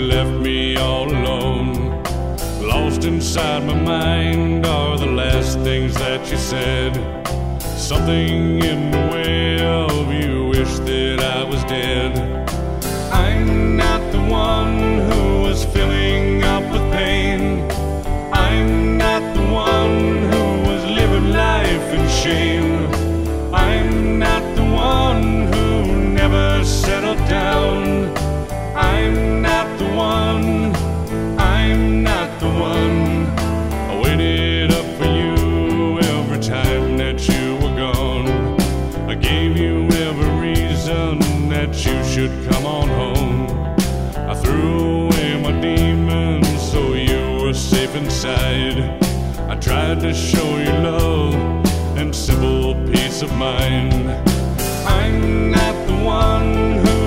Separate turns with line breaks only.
left me all alone. Lost inside my mind are the last things that you said. Something in the way of you wish that I was dead. I'm not the one who was filling up with pain. I'm not the one who was living life in shame. I'm not the one who never settled down. I'm not the one, I'm not the one. I waited up for you every time that you were gone. I gave you every reason that you should come on home. I threw away my demons so you were safe inside. I tried to show you love and simple peace of mind. I'm not the one who